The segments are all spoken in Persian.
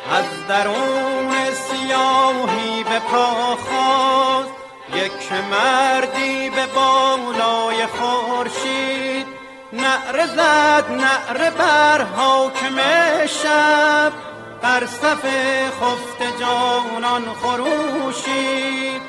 از درون سیاهی به پا خواست یک مردی به بالای خورشید، نعره زد نعره بر حاکم شب، بر صف خفته جانان خروشید.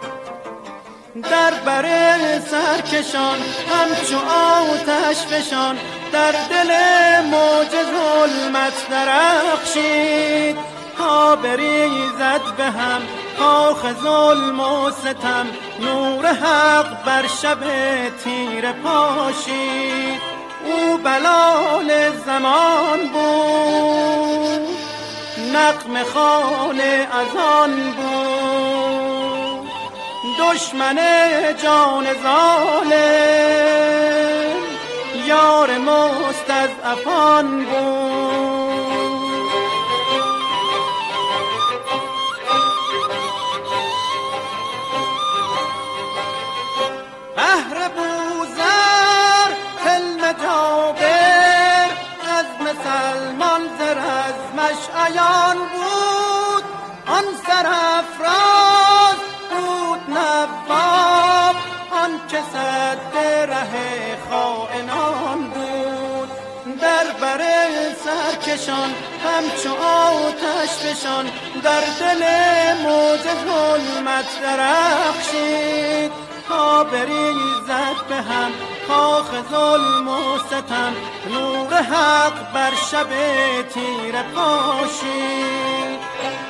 در بر سرکشان همچو آتش فشان، در دل موج ظلمت درخشید. تا بریزد به هم کاخ ظلم و ستم، نور حق بر شب تیره پاشید. او بلال زمان بود، نغمه خوان اذان بود، دشمن جان ظالم یار مستضعفان بود. بهر بوذر حلم جابر، عزم سلمان ز رزمش عیان بود. آن سرافراز بود نواب، آن که سد ره خائنان بود. در بر سرکشان همچو آتش فشان، در دل موج ظلمت درخشید. تا بریزد به هم کاخ ظلم و ستم، نور حق بر شب تیره پاشید.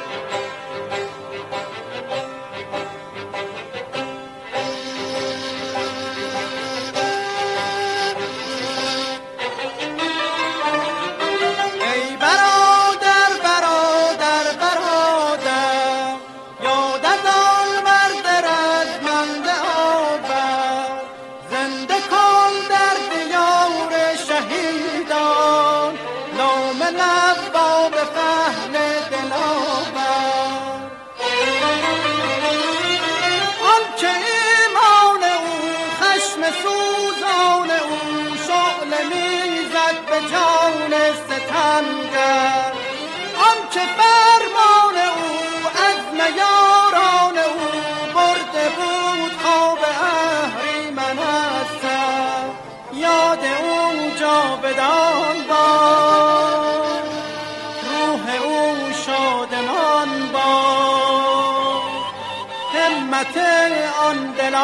سوزان او شعله میزد به جان ستمگر، آنچه فرمان او عزم یاران او برده بود خواب اهریمن از سر. یاد او جاودان باد، روح او شادمان باد، همت آن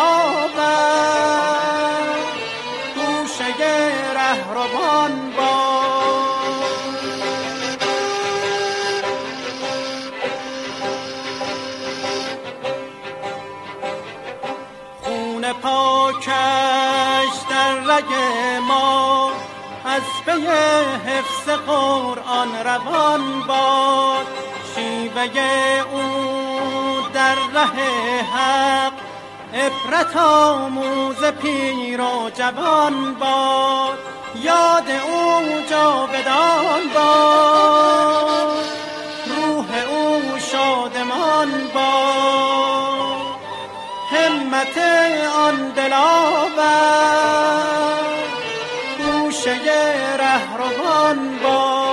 دلاور گوشه رهروان باد. خون پاکش در رگ ما، از پی حفظ قرآن روان باد. شیوه او در ره حق عبرت آموز پیر و جوان باد. یاد او جاودان باد، روح او شادمان باد، همت آن دلاور گوشه رهروان باد.